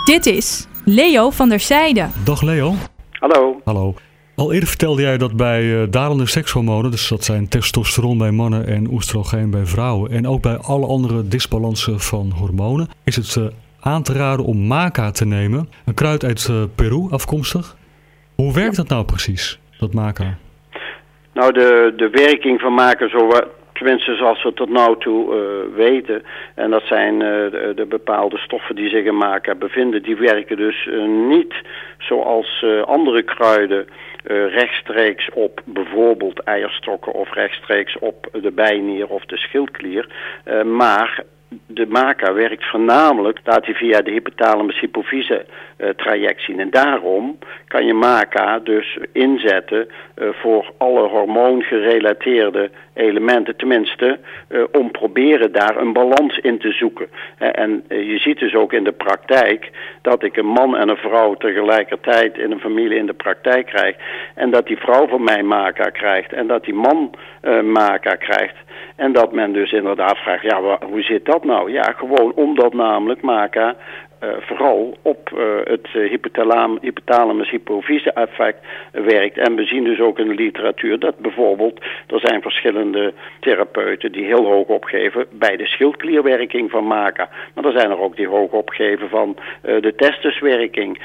Dit is Leo van der Zijde. Dag Leo. Hallo. Hallo. Al eerder vertelde jij dat bij dalende sekshormonen, dus dat zijn testosteron bij mannen en oestrogeen bij vrouwen, en ook bij alle andere disbalansen van hormonen, is het aan te raden om maca te nemen. Een kruid uit Peru afkomstig. Hoe werkt dat nou precies, dat maca? Nou, de werking van maca, tenminste zoals we tot nu toe weten, en dat zijn de bepaalde stoffen die zich in maca bevinden, die werken dus niet zoals andere kruiden rechtstreeks op bijvoorbeeld eierstokken of rechtstreeks op de bijnier of de schildklier, maar de maca werkt voornamelijk, laat hij via de hypothalamus-hypofyse traject zien. En daarom kan je maca dus inzetten voor alle hormoongerelateerde elementen. Tenminste, om proberen daar een balans in te zoeken. En je ziet dus ook in de praktijk dat ik een man en een vrouw tegelijkertijd in een familie in de praktijk krijg. En dat die vrouw van mij maca krijgt en dat die man maca krijgt. En dat men dus inderdaad vraagt, ja, hoe zit dat nou? Ja, gewoon omdat namelijk maca vooral op het hypothalamus-hypofyse effect werkt. En we zien dus ook in de literatuur dat bijvoorbeeld, er zijn verschillende therapeuten die heel hoog opgeven bij de schildklierwerking van maca. Maar er zijn er ook die hoog opgeven van de testiswerking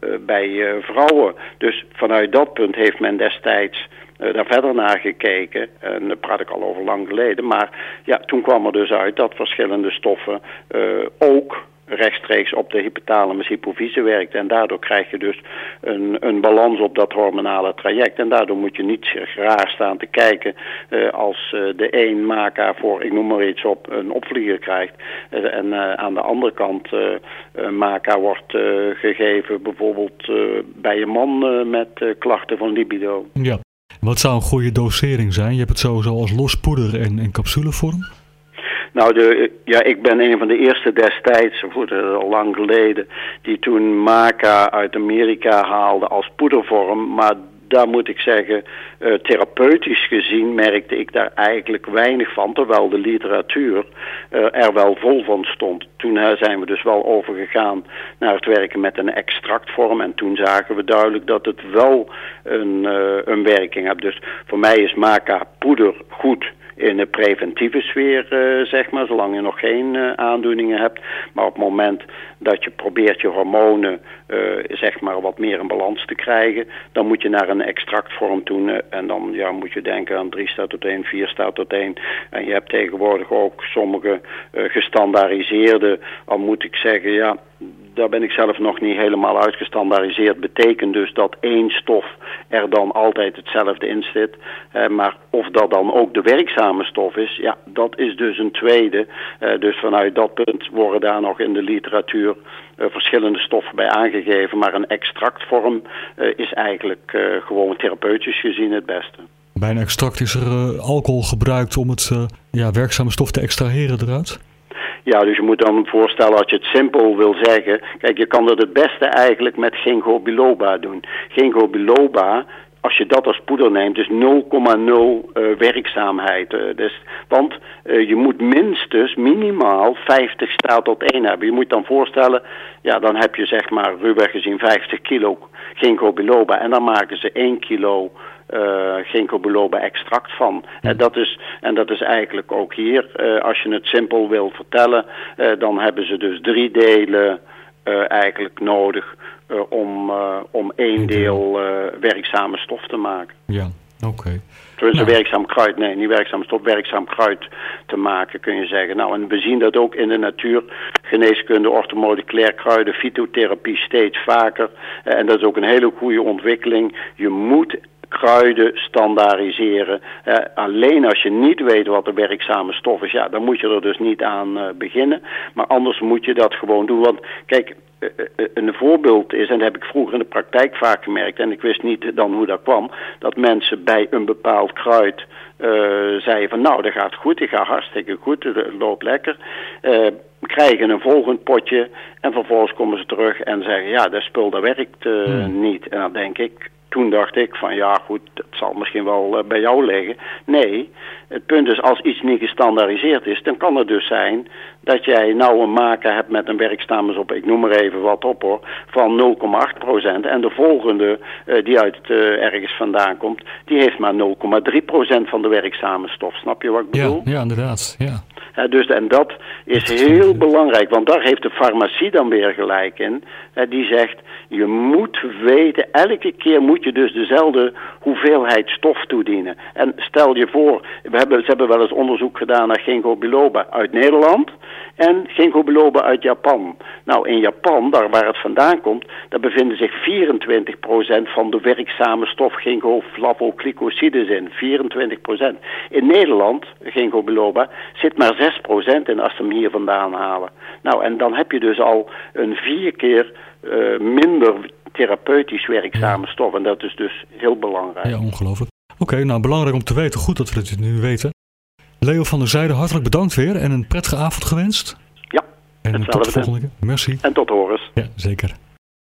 bij vrouwen. Dus vanuit dat punt heeft men destijds daar verder naar gekeken. En daar praat ik al over lang geleden. Maar ja, toen kwam er dus uit dat verschillende stoffen ook rechtstreeks op de hypothalamus-hypofyse werkt. En daardoor krijg je dus een balans op dat hormonale traject. En daardoor moet je niet raar staan te kijken als de een maca voor, ik noem maar iets op, een opvlieger krijgt. En aan de andere kant maca wordt gegeven bijvoorbeeld bij een man met klachten van libido. Ja. Wat zou een goede dosering zijn? Je hebt het sowieso als los poeder en in capsulevorm. Nou, ik ben een van de eerste destijds, al lang geleden, die toen maca uit Amerika haalde als poedervorm. Maar daar moet ik zeggen, therapeutisch gezien merkte ik daar eigenlijk weinig van, terwijl de literatuur er wel vol van stond. Toen zijn we dus wel overgegaan naar het werken met een extractvorm en toen zagen we duidelijk dat het wel een werking heeft. Dus voor mij is maca poeder goed in de preventieve sfeer, zeg maar, zolang je nog geen aandoeningen hebt. Maar op het moment dat je probeert je hormonen, zeg maar, wat meer in balans te krijgen, dan moet je naar een extractvorm doen. En dan moet je denken aan 3-staat-tot-1, 4-staat-tot-1. En je hebt tegenwoordig ook sommige gestandaardiseerde, al moet ik zeggen, ja, daar ben ik zelf nog niet helemaal uitgestandaardiseerd. Betekent dus dat één stof er dan altijd hetzelfde in zit. Maar of dat dan ook de werkzame stof is, ja, dat is dus een tweede. Dus vanuit dat punt worden daar nog in de literatuur verschillende stoffen bij aangegeven. Maar een extractvorm is eigenlijk gewoon therapeutisch gezien het beste. Bij een extract is er alcohol gebruikt om het werkzame stof te extraheren eruit? Ja, dus je moet dan voorstellen, als je het simpel wil zeggen, kijk, je kan dat het beste eigenlijk met ginkgo biloba doen. Ginkgo biloba, als je dat als poeder neemt, is 0,0 werkzaamheid. Want je moet minstens minimaal 50 staat-tot-1 hebben. Je moet dan voorstellen, ja, dan heb je zeg maar ruwweg gezien 50 kilo ginkgo biloba en dan maken ze 1 kilo ginkgo biloba extract van. Dat is eigenlijk ook hier, als je het simpel wil vertellen, dan hebben ze dus 3 delen eigenlijk nodig om 1 deel werkzame stof te maken. Ja, oké. Dus werkzaam kruid, nee, niet werkzaam stof, werkzaam kruid te maken, kun je zeggen. Nou, en we zien dat ook in de natuur, geneeskunde, orthomoleculair kruiden, fytotherapie steeds vaker. En dat is ook een hele goede ontwikkeling. Je moet kruiden standaardiseren. Alleen als je niet weet wat de werkzame stof is, ja, dan moet je er dus niet aan beginnen. Maar anders moet je dat gewoon doen. Want kijk, een voorbeeld is, en dat heb ik vroeger in de praktijk vaak gemerkt, en ik wist niet dan hoe dat kwam, dat mensen bij een bepaald kruid zeiden van nou, dat gaat goed, die gaat hartstikke goed, het loopt lekker. Krijgen een volgend potje en vervolgens komen ze terug en zeggen ja, dat spul dat werkt niet. En dan denk ik, toen dacht ik van ja goed, dat zal misschien wel bij jou liggen. Nee, het punt is als iets niet gestandaardiseerd is, dan kan het dus zijn dat jij nou een maker hebt met een werkstamus op, ik noem maar even wat op hoor, van 0,8% en de volgende die uit ergens vandaan komt, die heeft maar 0,3% van de werkzame stof. Snap je wat ik bedoel? Ja, inderdaad. Ja. Dus, en dat is heel belangrijk, want daar heeft de farmacie dan weer gelijk in. Die zegt, je moet weten, elke keer moet je dus dezelfde hoeveelheid stof toedienen. En stel je voor, ze hebben wel eens onderzoek gedaan naar ginkgo biloba uit Nederland en ginkgo biloba uit Japan. Nou, in Japan, daar waar het vandaan komt, daar bevinden zich 24% van de werkzame stof ginkgo flavoclicosides in. 24%. In Nederland, ginkgo biloba, zit maar 6% in als ze hem hier vandaan halen. Nou, en dan heb je dus al een 4 keer minder therapeutisch werkzame stof. En dat is dus heel belangrijk. Ja, ongelooflijk. Oké, nou belangrijk om te weten. Goed dat we dit nu weten. Leo van der Zijde, hartelijk bedankt weer en een prettige avond gewenst. Ja, en tot de volgende keer. Merci. En tot horens. Ja, zeker.